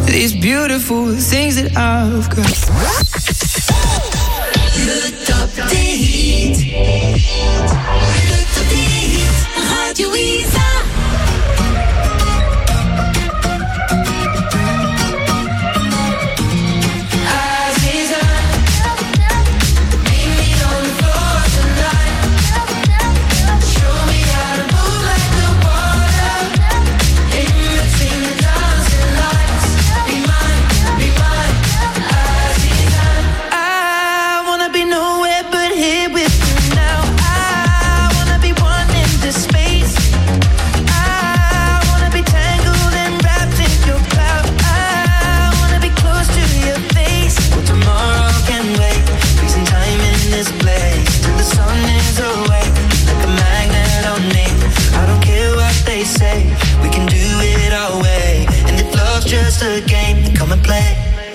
these beautiful things that I've got. Le top des hits. Le top des hits. Radio Isa. Just a game, come and play.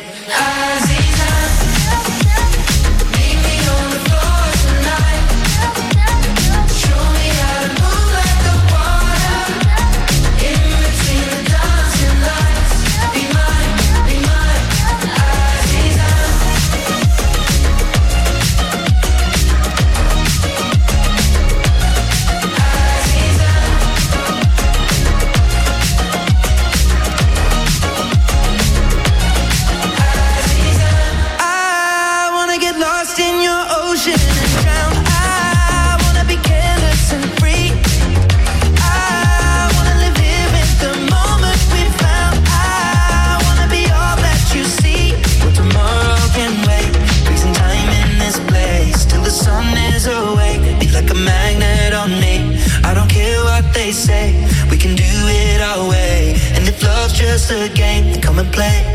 Just a game, come and play.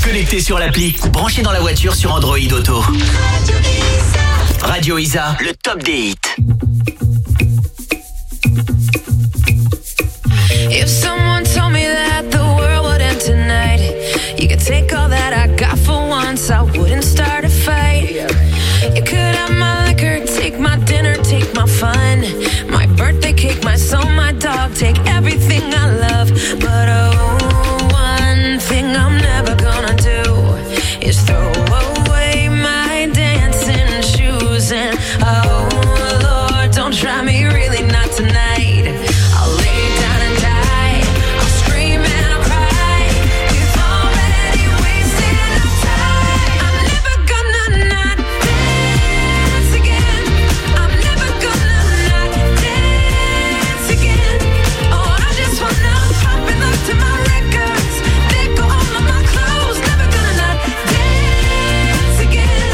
Connecté sur l'appli, branché dans la voiture sur Android Auto. Radio Isa, le top des hits. If someone told me that the world would end tonight, you could take all that I got for once, I wouldn't start a fight. You could have my liquor, take my dinner, take my fun, my birthday cake, my soul, my dog, take everything I love. But oh, one thing I'm never gonna do is throw away my dancing shoes. And oh Lord, don't try me, really not tonight. I'll lay down and die, I'll scream and I'll cry. We've already wasted our time. I'm never gonna not dance again. I'm never gonna not dance again. Oh, I just wanna pop and look to my records. They go all of my clothes. Never gonna not dance again.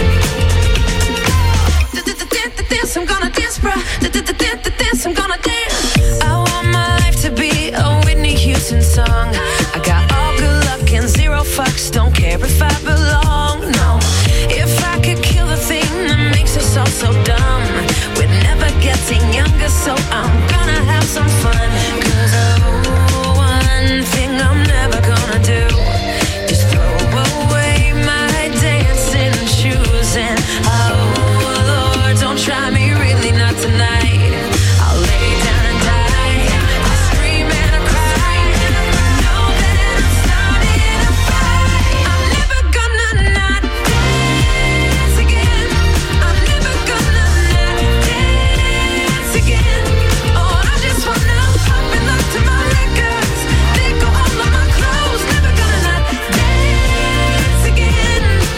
Dance, I'm gonna dance, bruh. Dance, I'm gonna dance. I want my life to be a Whitney Houston song. I got all good luck and zero fucks. Don't care if I belong, no. If I could kill the thing that makes us all so dumb, we're never getting younger, so I'm gonna have some fun. 'Cause oh, one thing I'm never gonna do is throw away my dancing shoes. And oh Lord, don't try me, really not tonight. I'll lay down and die, I'll scream and I'll cry. Know that I'm starting a fight. I'm never gonna not dance again. I'm never gonna not dance again. Oh, I just wanna pop and look to my records. They go all of my clothes. Never gonna not dance again.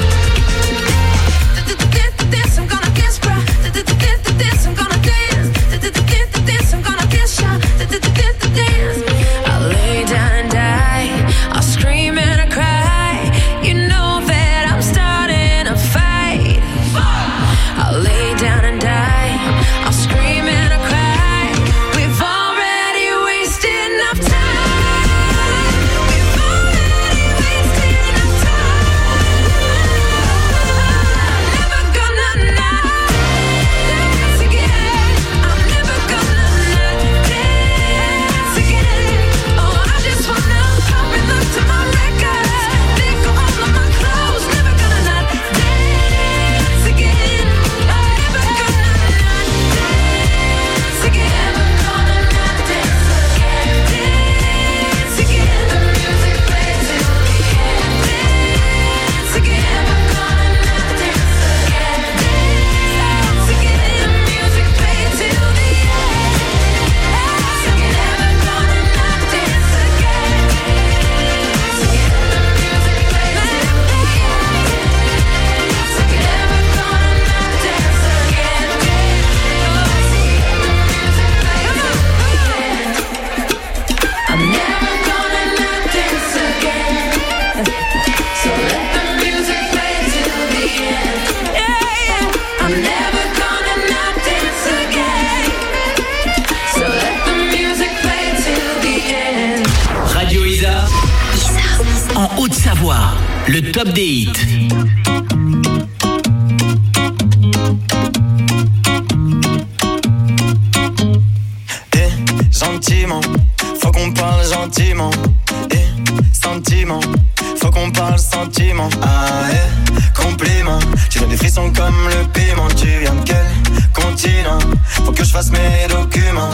Dance, I'm gonna dance, bruh. Dance, I'm gonna dance. Dance, I'm gonna dance, y'all. Dance. I'll lay down and die, I'll scream and I cry. You know that I'm starting a fight. I'll lay down and die, I'll scream and I cry. We've already wasted enough time. We've already wasted enough time. I'm never gonna not dance again. I'm never gonna not dance again. Oh, I just wanna pop and look to my records. They go all of my clothes. Never gonna not dance again. I'm never gonna not dance again. Never gonna not dance again. Dance again. The music plays till the end. Dance again. Never gonna not dance again. Dance again. The music plays till the end. I'm never gonna not dance again. Dance again. The music plays till the end. I'm never gonna not dance again. I'm never gonna not dance again. So let the music play till the end. Yeah. I'm never gonna not dance again. So let the music play till the end. Radio Isa, en Haute-Savoie, le top des hits. Gentiment, faut qu'on parle gentiment. Sentiment, faut qu'on parle sentiment. Ah, compliment, tu donnes des frissons comme le piment. Tu viens de quel continent? Faut que je fasse mes documents.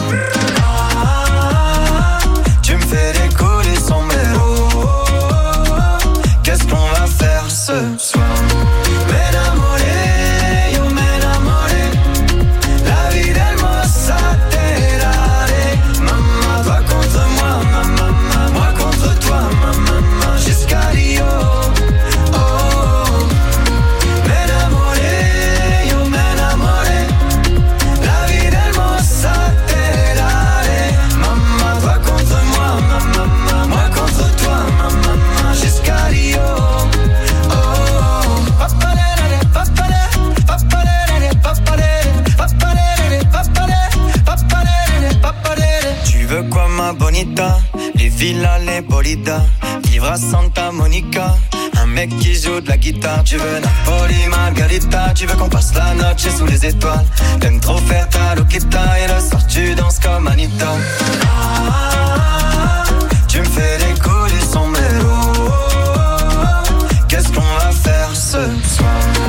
Tu me fais décoller sombrero. Qu'est-ce qu'on va faire ce soir? M'enamoré, yo m'enamoré. La vida hermosa te daré. Maman, toi contre moi, maman, moi contre toi, maman, jusqu'à Rio. Oh, m'enamoré, yo m'enamoré. La vida hermosa te daré. Maman, toi contre moi, maman, moi contre toi, maman, jusqu'à Rio. Tu veux quoi ma bonita? Les villas, les bolidas, vivre à Santa Monica. Un mec qui joue de la guitare. Tu veux Napoli, Margarita. Tu veux qu'on passe la noche sous les étoiles. T'aimes trop faire ta loquita et le soir tu danses comme Anita. Tu me fais des coups du sombrero. Qu'est-ce qu'on va faire ce soir?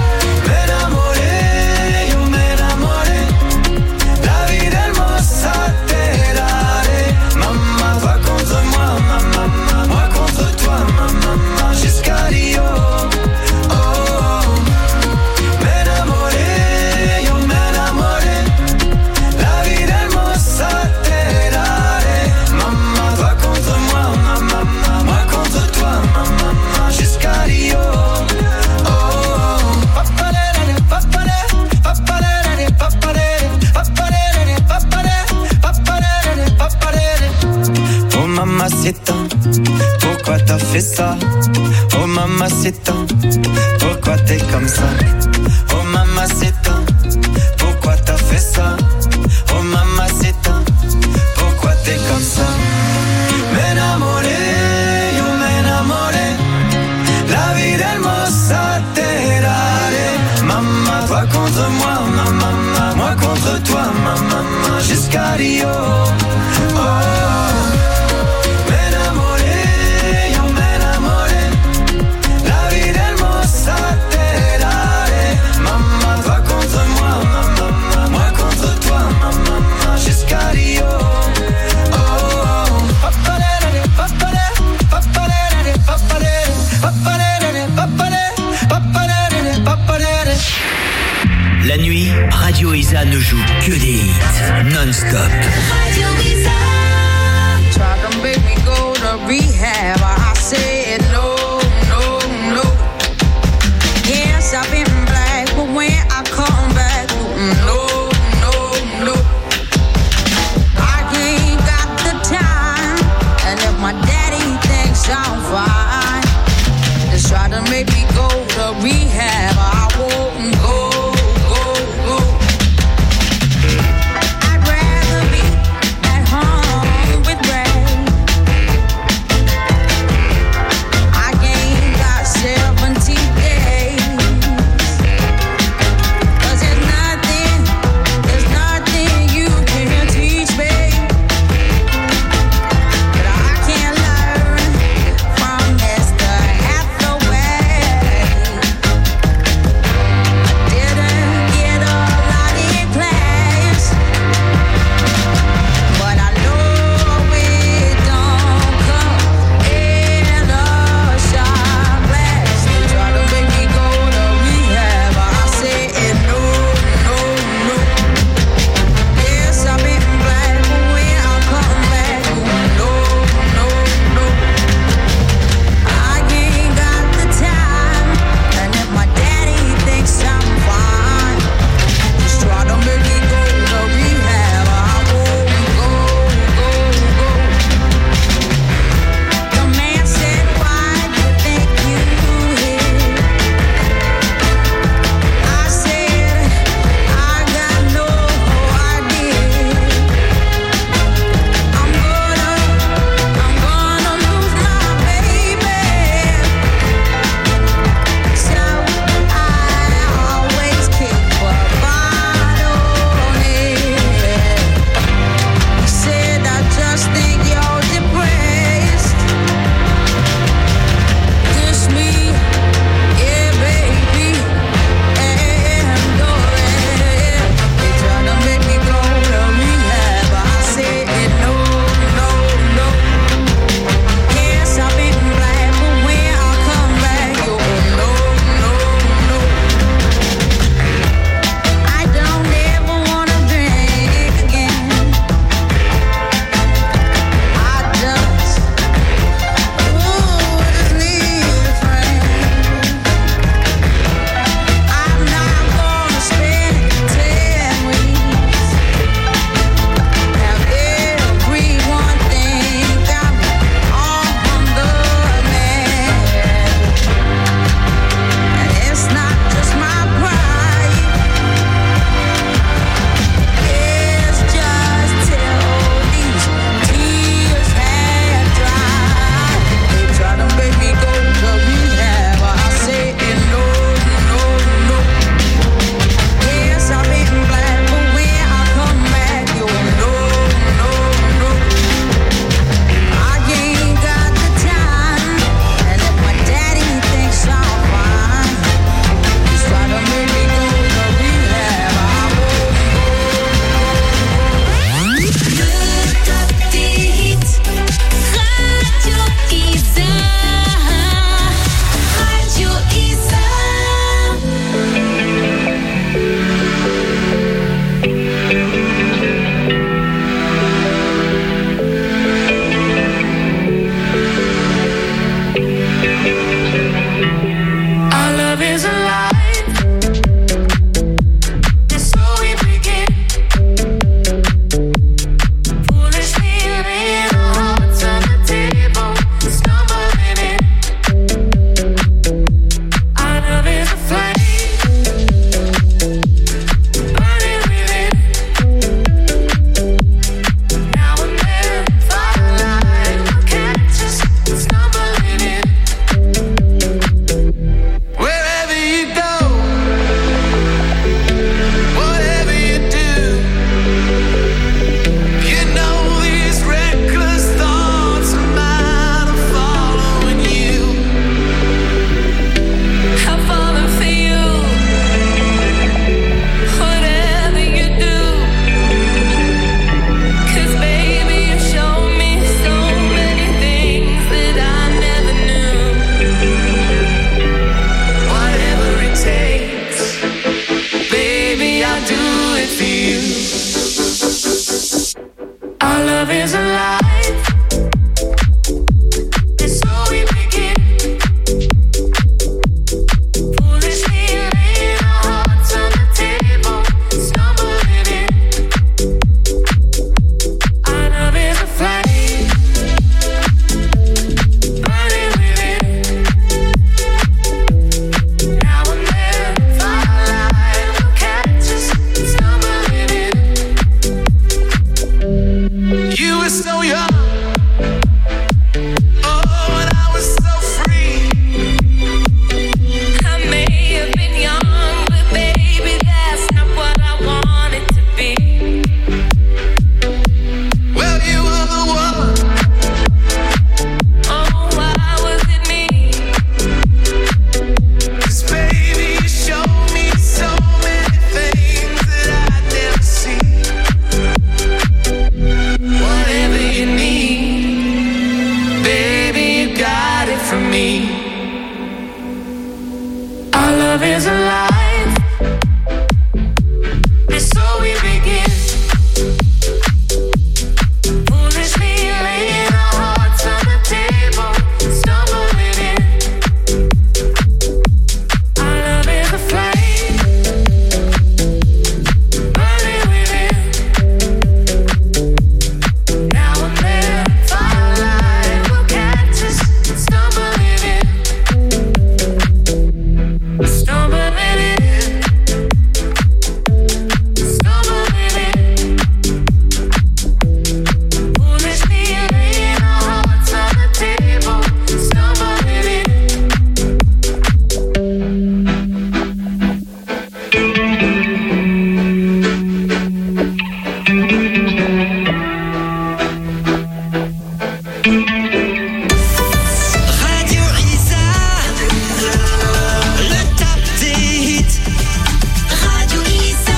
Mamacita, pourquoi t'as fait ça? Oh mamacita, pourquoi t'es comme ça? Oh mamacita, pourquoi t'as fait ça? Oh mamacita, pourquoi t'es comme ça? M'enamoré, yo m'enamoré. La vida hermosa te daré. Maman, toi contre moi, maman, moi contre toi, maman, jusqu'à Rio. Oh. La nuit, Radio Isa ne joue que des hits non-stop. Radio Isa. Try to make me go to rehab. I said no, no, no. Yes, I've been black, but when I come back, no, no, no. I ain't got the time, and if my daddy thinks I'm fine, just try to make me go to rehab. I won't go. love is alive. And so we begin. Foolishly laying our hearts on the table, stumbling in. Our love is a flame, burning within. Now and then, firelight will catch us, stumbling in. You were so young. Is alive, and so we begin. Foolishly laying our hearts on the table, stumbling in. Our love is a flame, burning within. Now and then, firelight will catch us, stumbling in. Stumbling in, stumbling in. Foolishly laying our hearts on the table, stumbling in. Radio Isa, le top des hits. Radio Isa.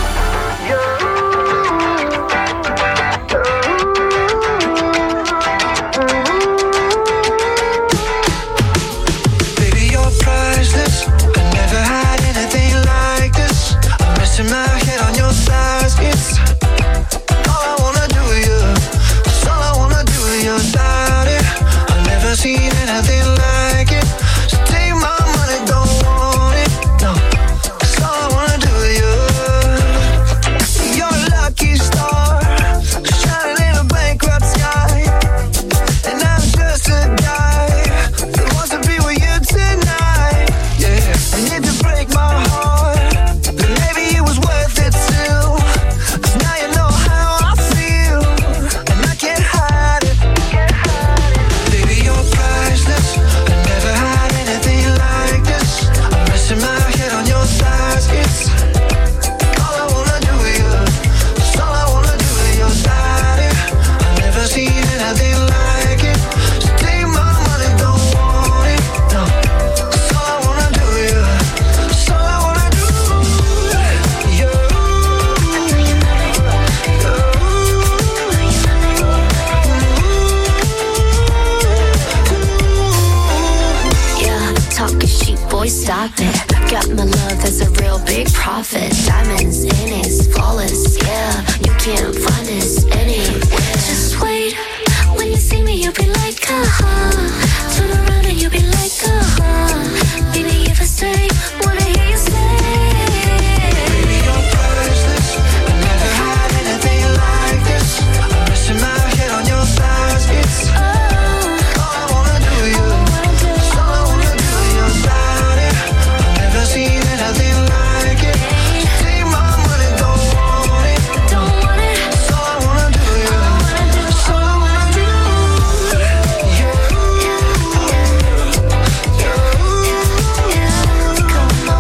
Baby, you're priceless. I never had anything like this. I'm resting my head on your thighs. It's all I wanna do with you. It's all I wanna do with your body. I've never seen anything like it. So take my money, don't want it. No, it's all I wanna do with you. You're a lucky star, shining in a bankrupt sky. And I'm just a guy that wants to be with you tonight. Yeah, and if you break my heart, then maybe it was worth it still. 'Cause now you know how I feel, and I can't hide it. Baby, you're priceless. I never had anything like this. I'm resting my head on your thighs. It's all I wanna do with you. It's all I wanna do with your body. I've never seen anything like it. So take my money, don't want it. No, it's all I wanna do with you. It's all I wanna do. You. Yeah, talking sheep, boy, stop it. Got my love as a real big profit. Diamonds in it, flawless, yeah. You can't find this anywhere. Just wait, when you see me, you'll be like, turn around and you'll be like, baby, if I stay, wanna hear you say. Baby, you're priceless. I never had anything like this. I'm resting my head on your thighs. It's all I wanna do with you. It's all I wanna do with your body. I've never seen anything like it. So take my money, don't want it. It's all I wanna do with you. It's all I wanna do. You.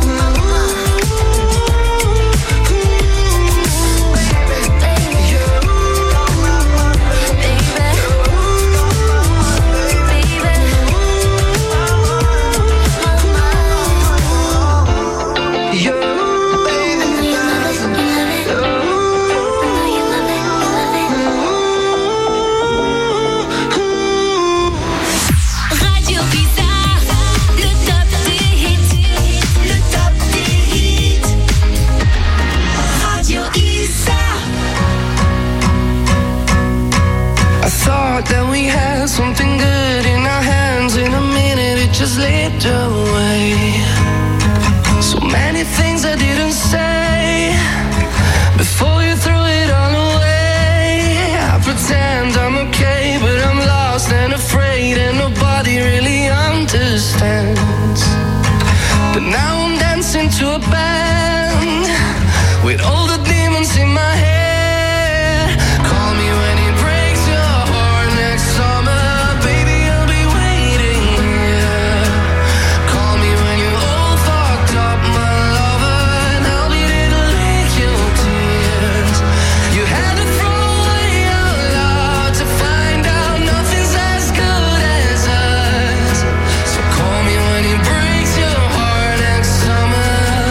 say before you throw it all away? I pretend I'm okay, but I'm lost and afraid, and nobody really understands. But now I'm dancing to a band with all the demons in my head. Call me when it breaks your heart next summer, baby, I'll be waiting here. Call me when you're all fucked up, my lover, and I'll be there to lick your tears. You had to throw away your love to find out nothing's as good as us. So call me when it breaks your heart next summer.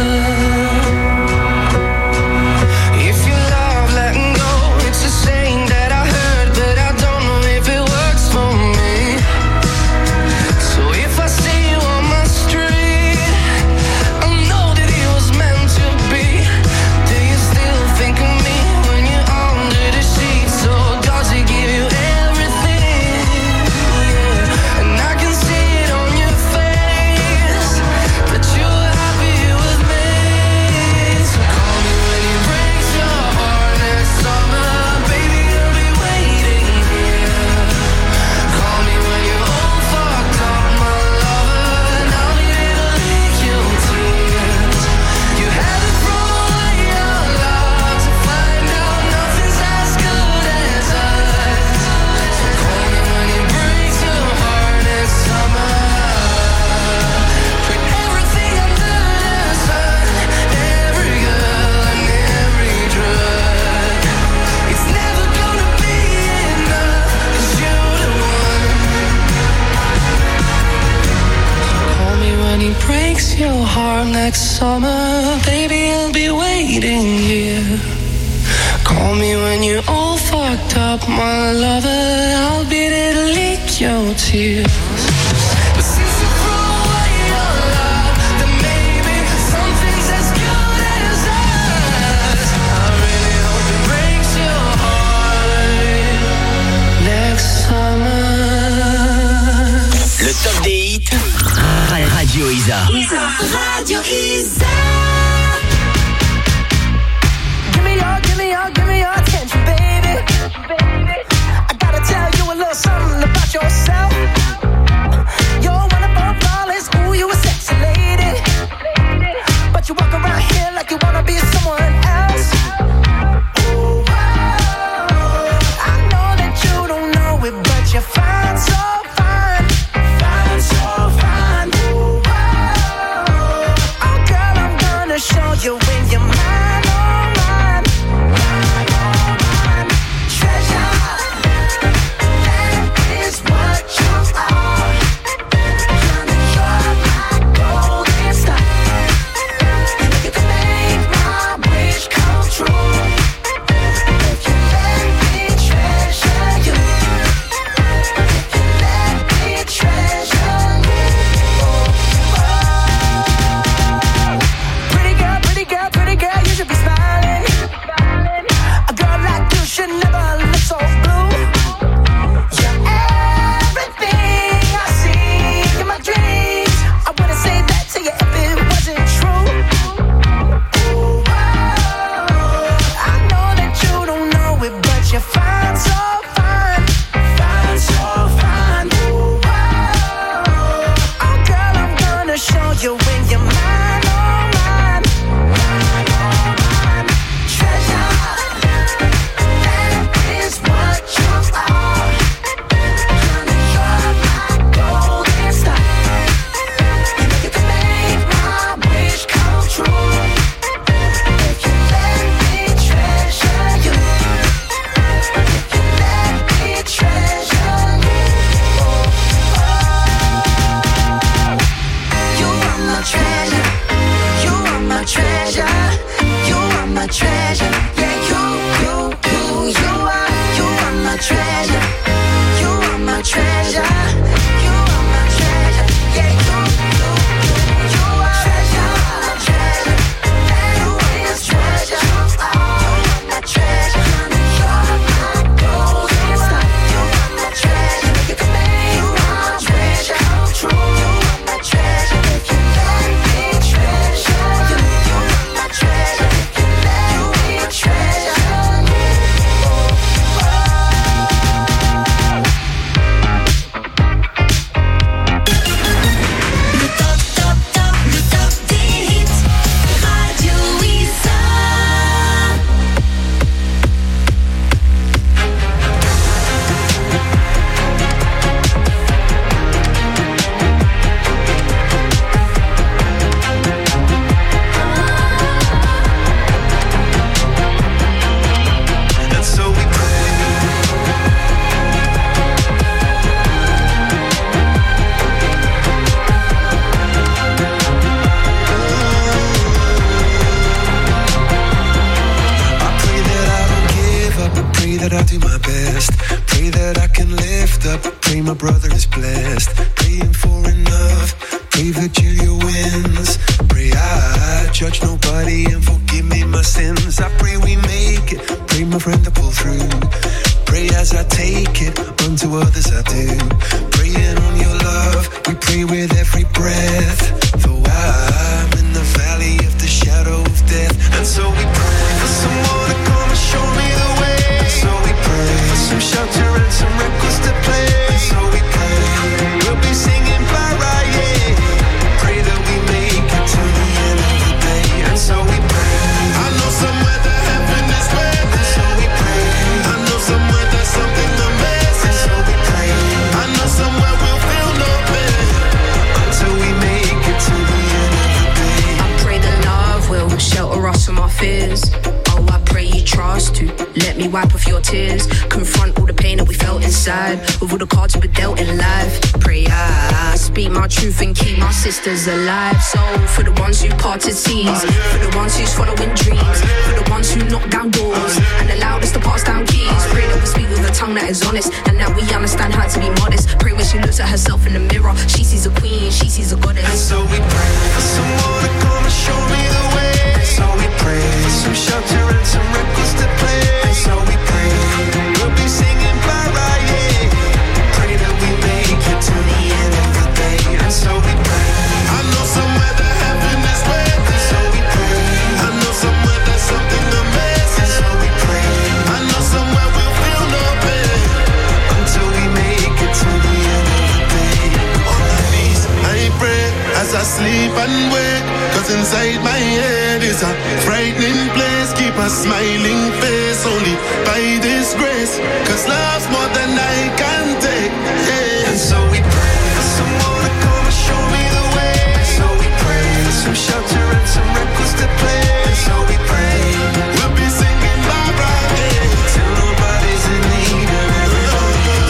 If you love letting go, it's a saying that I heard, but I don't know if it works for me. So if I see you on my street, I know that it was meant to be. Do you still think of me when you're under the sheets? Or does it give you everything? Yeah. And I can see it on your face that you're happy with me. So call me when it breaks your heart next summer, baby, I'll be waiting here. Call me when you're all fucked up, my lover, and I'll be there to lick your tears. You had to throw away your love to find out nothing's as good as us. So call me when it breaks your heart next summer. Put everything under the sun, every girl and every drug. It's never gonna be enough, 'cause you're the one. Call me when he breaks your heart next summer, baby, I'll be waiting here. Call me when you're all fucked up, my lover, I'll be there to lick your tears. But since you threw away your love, then maybe something's as good as us. I really hope it breaks your heart next summer. Le top des hits, Radio Isa. Radio Isa. Give me your attention, baby. I gotta tell you a little something about yourself. You're wonderful, flawless, ooh, you a sexy lady. But you walk around here like you wanna be someone else. Ooh, I know that you don't know it, but you're fine, so fine. Fine, so fine. Ooh, oh, girl, I'm gonna show you when you're mine, oh mine. Mine, oh mine. Treasure, that is what you are. You're my golden star. that I do my best. Pray that I can lift up. Pray my brother is blessed. Praying for enough. Pray that Julia wins. Pray I judge nobody and forgive me my sins. I pray we make it. Pray my friend to pull through. Pray as I take it, unto others I do. Praying on your love, we pray with every breath. Though I'm in the valley of the shadow of death. And so we pray for someone to come and show me the way. And so we pray for some shelter and some records to play. And so we pray, we'll be singing Barra, yeah. Pray that we make it to the end of the day. And so we pray, I know somewhere the heaven is waiting. And so we pray, I know somewhere there's something amazing. And so we pray, I know somewhere we'll feel no pain until we make it to the end of the day. I pray that love will shelter us from our fears. Oh, I pray you trust to let me wipe off your tears. Confront all the pain that we felt inside with all the cards we were dealt in life. Pray I speak my truth and keep my sisters alive. So for the ones who parted seas, for the ones who's following dreams, for the ones who knock down doors and allowed us to pass down keys. Pray that we speak with a tongue that is honest and that we understand how to be modest. Pray when she looks at herself in the mirror, she sees a queen, she sees a goddess. And so we pray for someone to come and show me the way. And so we pray for some shelter and some records to play. And so we pray, we'll be singing Barra, yeah. Pray that we make it to the end of the day. And so we pray, I know somewhere the heaven is waiting. And so we pray, I know somewhere there's something amazing. And so we pray, I know somewhere we'll feel no pain until we make it to the end of the day. On my knees, I pray as I sleep and wake. Cause inside my head is a frightening place. Keep a smiling face only by this grace. Cause love's more than I can take, yeah. And so we pray for someone to come and show me the way. And so we pray for some shelter and some records to play. And so we pray, we'll be singing Barbara, yeah. Till nobody's in need of everybody's.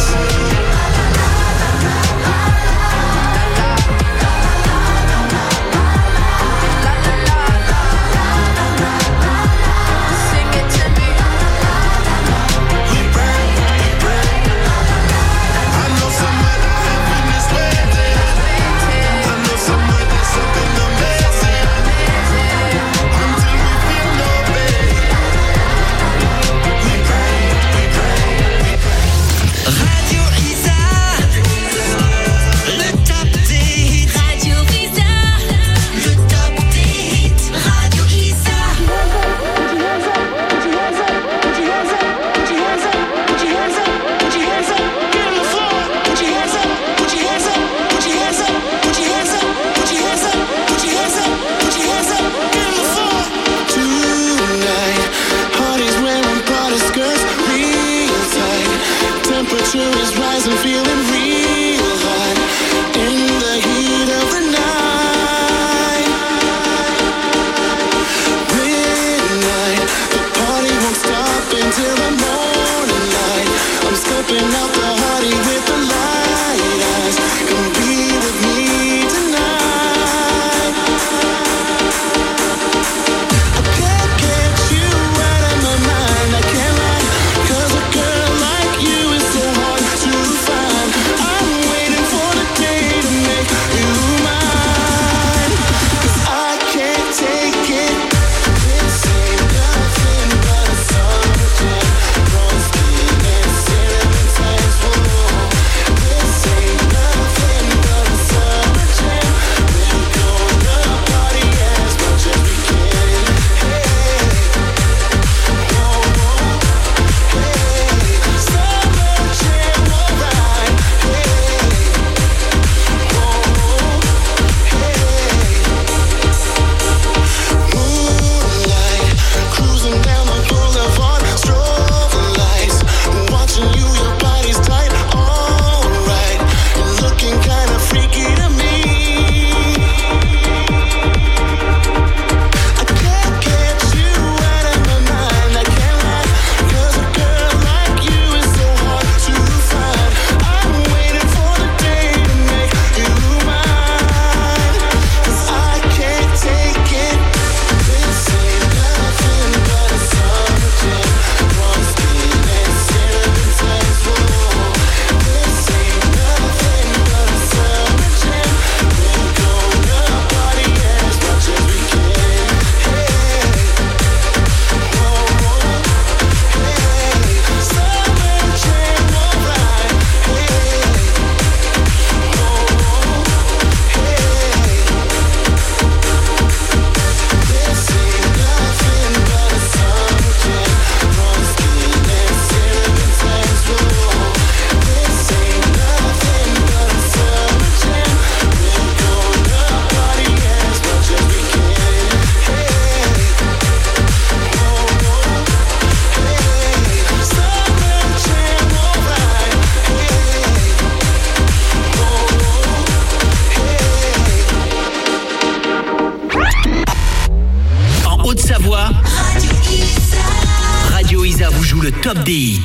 le top des hits.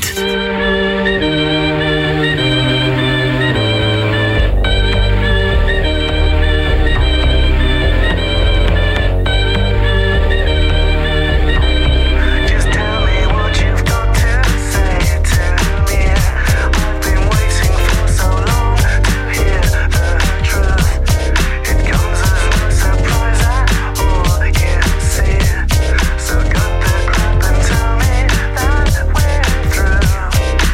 So cut the crap and tell me that we're through.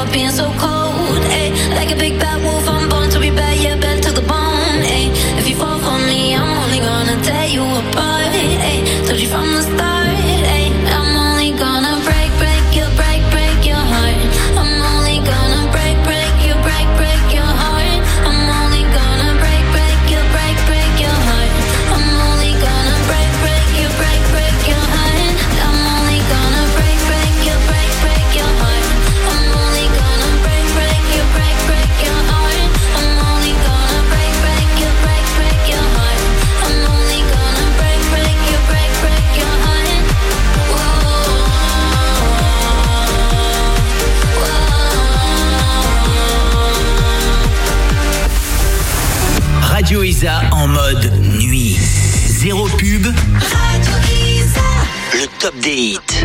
for being so cold. Ay, like a big bad wolf, I'm born to be bad, yeah, bad to the bone. Ay, if you fall for me, I'm only gonna tear you apart. Ay, told you from the start. Ay, I'm only gonna break your heart. I'm only gonna break your heart. I'm only gonna break your heart. I'm only gonna break your heart. I'm only gonna break your heart. I'm only gonna break your heart. I'm only gonna break your heart. I'm only gonna break your heart. Radio Isa en mode nuit. Zéro pub. Radio Isa. Le top des hits.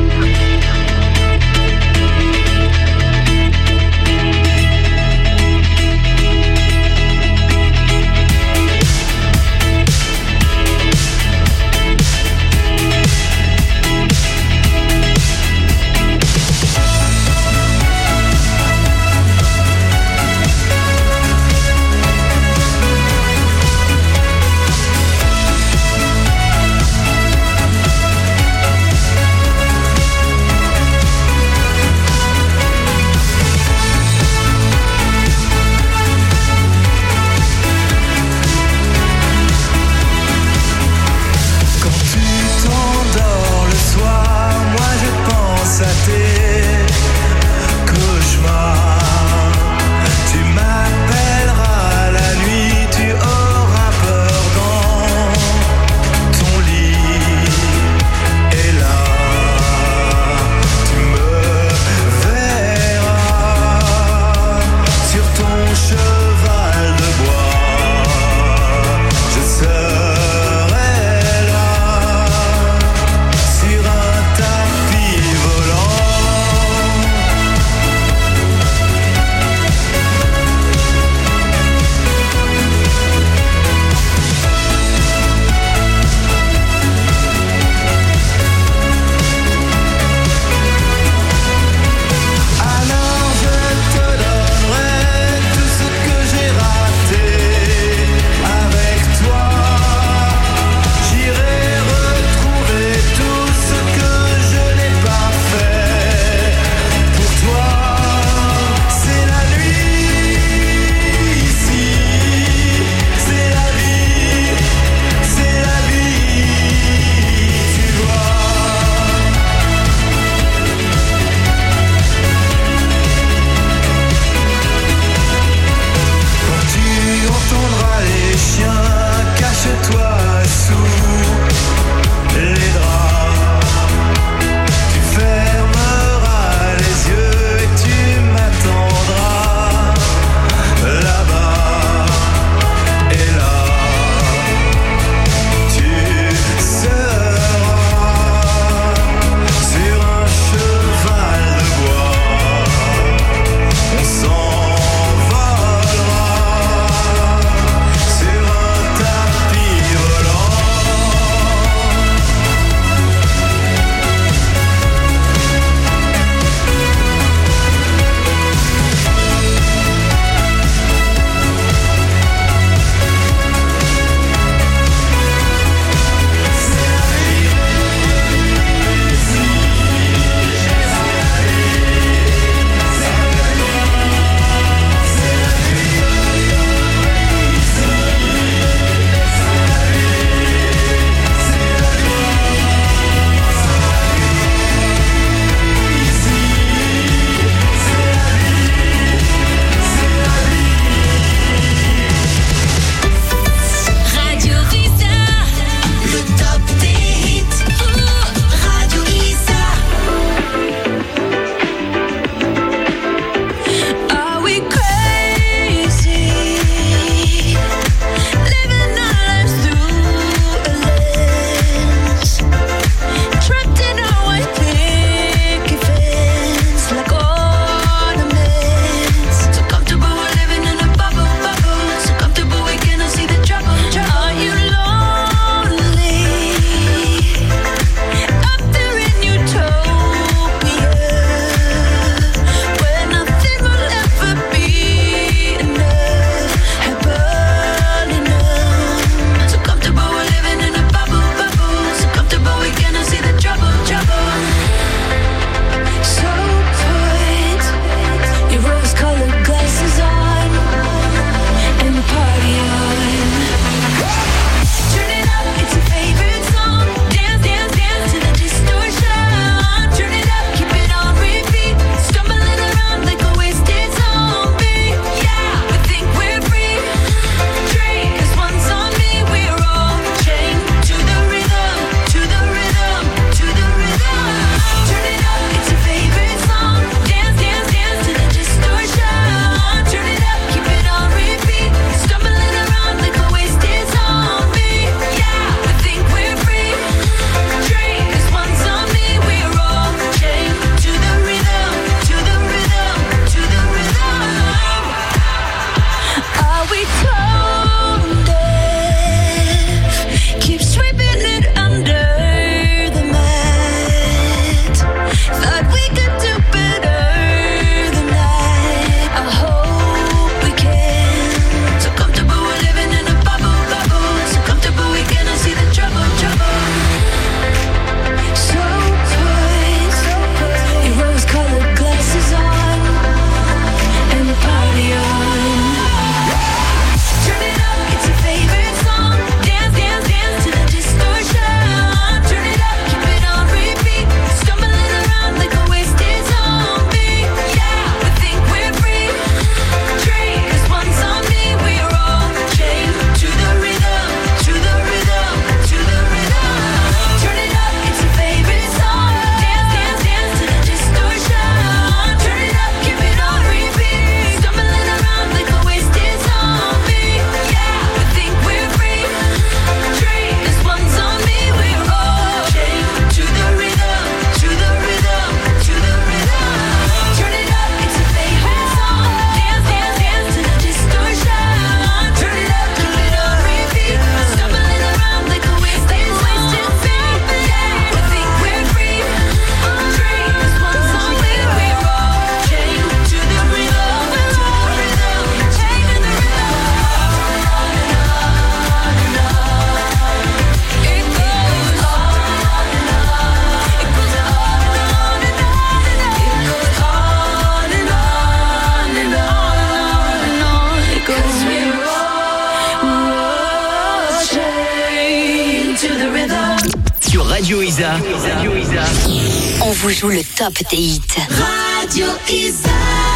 vous joue le top des hits. Radio Isa.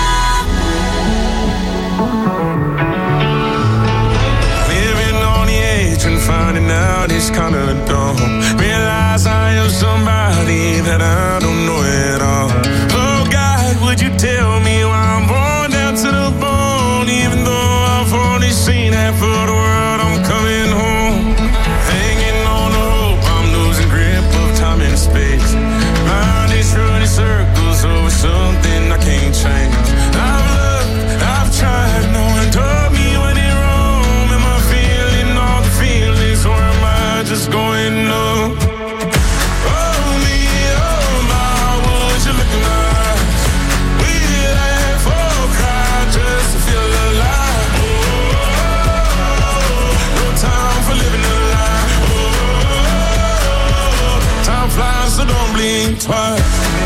Living on the edge and finding out it's kind of dumb. Realize I am somebody that I don't know at all. Oh God, would you tell me why I'm born down to the bone? Even though I've only seen half of the world, I'm coming home. Hanging on the hope, I'm losing grip of time and space. Mind is running circles over something I can't change. I've looked, I've tried, no one told me when it wrong. Am I feeling all the feelings, or am I just going numb? Oh me, oh my, would you look in my eyes? We laugh or cry just to feel alive. No time for living a lie. Time flies, so don't blink twice.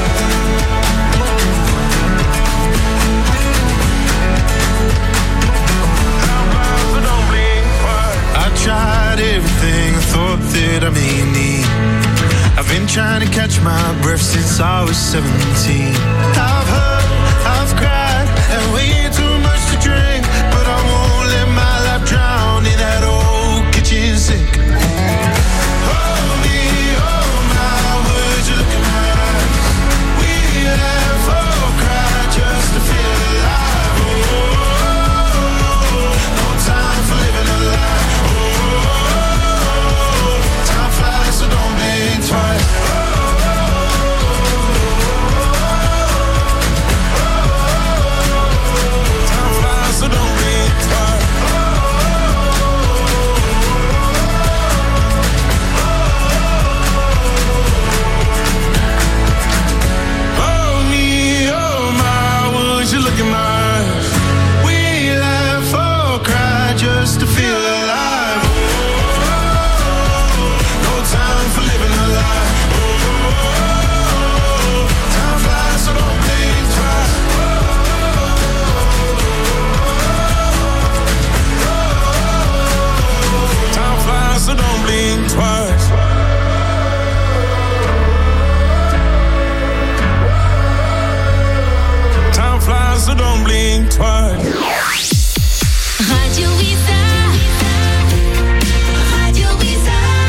Tried everything I thought that I may need. I've been trying to catch my breath since I was 17. I've hurt, I've cried, and way too much to drink, but I won't let my life drown in that old kitchen sink. Oh me, oh my, would you look in my eyes? We laugh or cry just to feel alive. Oh, no time for living a lie. So don't blink twice. Time flies, so don't blink twice. Oh me, oh my, would you look in my eyes? We laugh or cry just to feel alive. Time for living a lie. Time flies, so don't blink twice. Time flies, so don't blink twice. Time flies, so don't blink twice. Radio Isa. Radio Isa.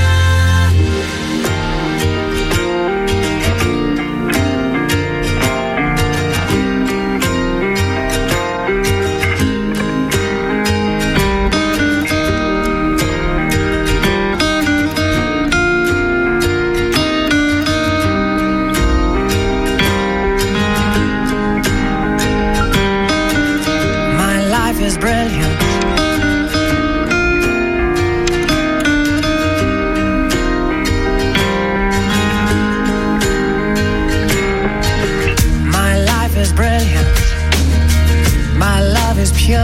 Is brilliant. My life is brilliant. My love is pure.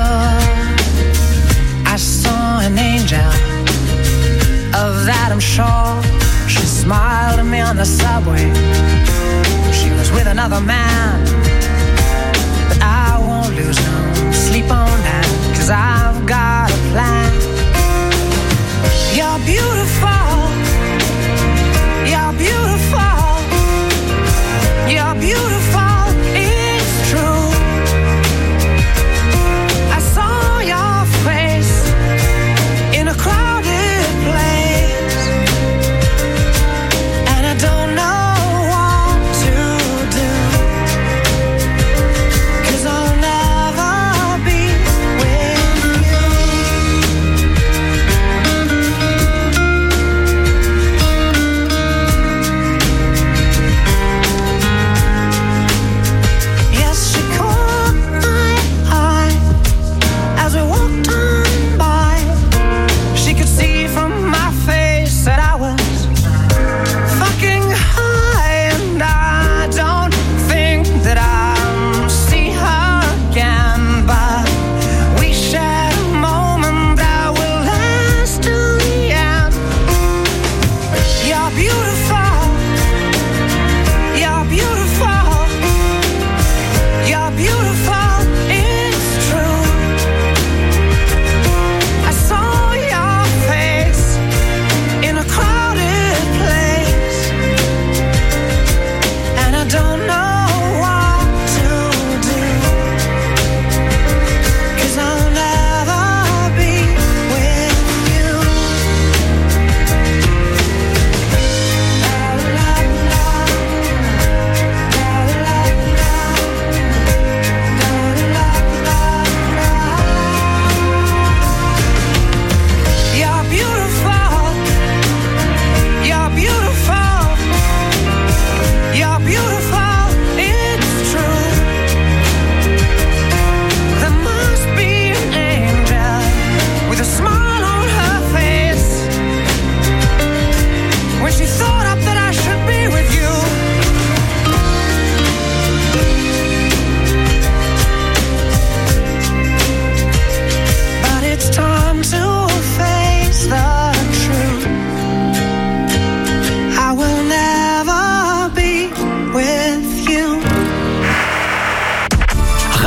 I saw an angel, of that I'm sure. She smiled at me on the subway. She was with another man, but I won't lose no sleep on that, 'cause I've got a plan. You're beautiful. You're beautiful. You're beautiful. It's true. I saw your face in a crowded place, and I don't know what to do.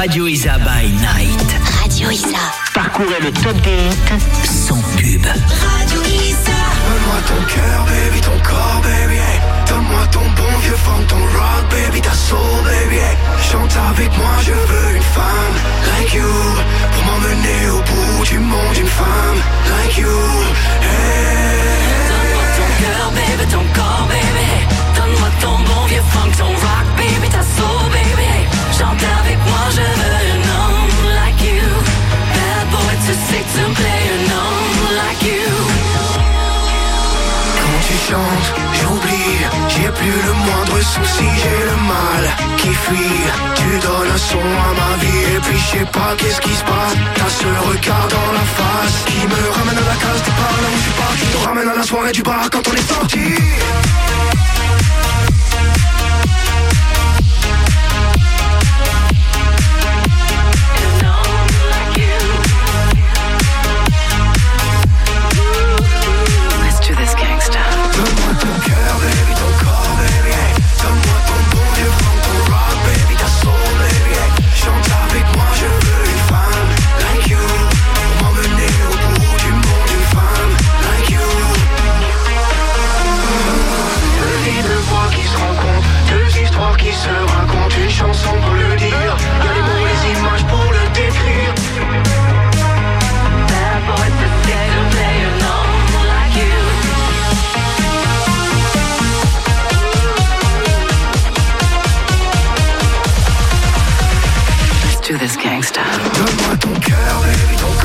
Radio Isa by Night. Radio Isa. Parcourez le top des hits sans pub. Radio Isa. Donne-moi ton cœur, baby, ton corps, baby, hey. Donne-moi ton bon vieux funk, ton rock, baby, ta soul, baby, hey. Chante avec moi, je veux une femme like you, pour m'emmener au bout du monde, une femme like you, hey. Donne-moi ton cœur, baby, ton corps, baby. Donne-moi ton bon vieux funk, ton rock, baby, ta soul, baby. Chante avec moi, je veux un homme like you. Bad boy too sick to play an homme like you. Quand tu chantes, j'oublie, j'ai plus le moindre souci, j'ai le mal qui fuit. Tu donnes un son à ma vie et puis je sais pas qu'est-ce qui se passe. T'as ce regard dans la face qui me ramène à la case départ, là où je suis pas, qui nous ramène à la soirée du bar quand on est sorti. Donne-moi ton cœur, baby, ton corps, baby, hey. Donne-moi ton bon vieux funk, ton rock, baby, ta soul, baby, hey. Chante avec moi, je veux une femme like you, pour m'emmener au bout du monde, une femme like you. Deux vies, deux voix qui se rencontrent, deux histoires qui se racontent, une chanson pour le dire, y'a les mots, les images pour le décrire. Bad boy to sick to play an homme like you. Do this gangsta. Donne-moi ton cœur, baby, ton